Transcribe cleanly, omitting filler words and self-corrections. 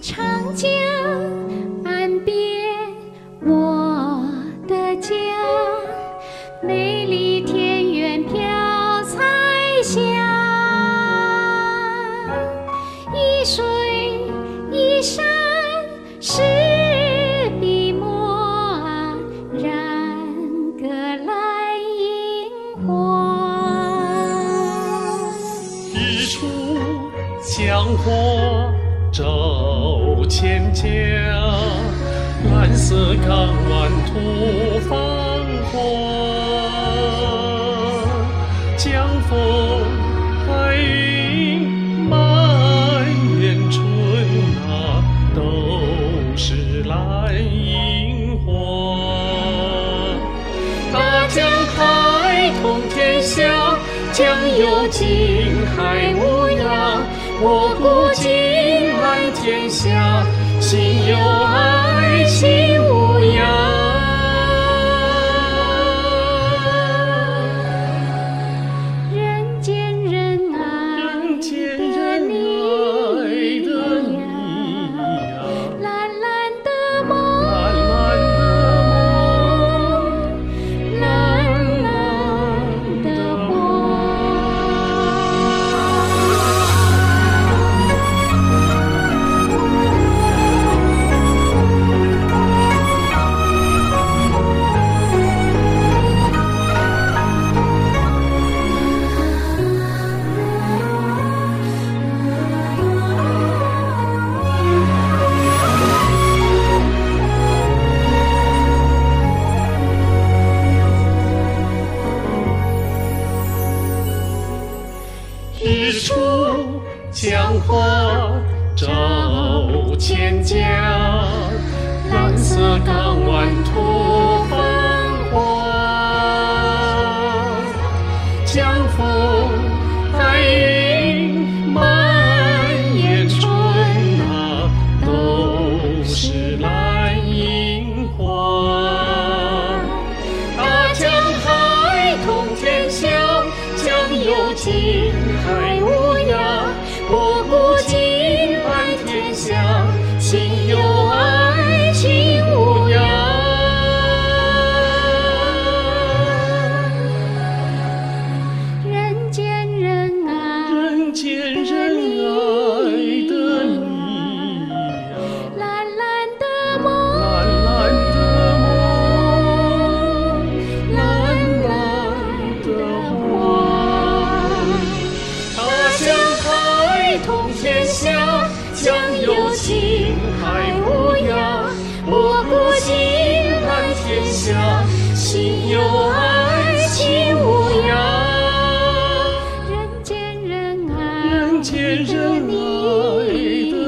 长江岸边，我的家，美丽田园飘彩霞，一水一山是笔墨，染个蓝银花。 一出江火照千家，蓝色港湾吐芳华。江风海云满园春啊，都是蓝银花。大江海通天下，江有尽海无涯。我孤尽满天下，心有爱心无涯。 人见人爱的你呀，蓝蓝的梦，蓝蓝的花。 一出江花照千家，蓝色港湾吐芳华。江风海云满园春啊，都是蓝银花。大江海通天下，江有尽海无涯。我孤尽满天下，心有爱心无涯。 人见人爱的你呀， 蓝蓝的梦， 蓝蓝的花。大江海通天下，江有尽海无涯。我孤尽满天下，心有爱心无涯。 人见人爱人见人爱的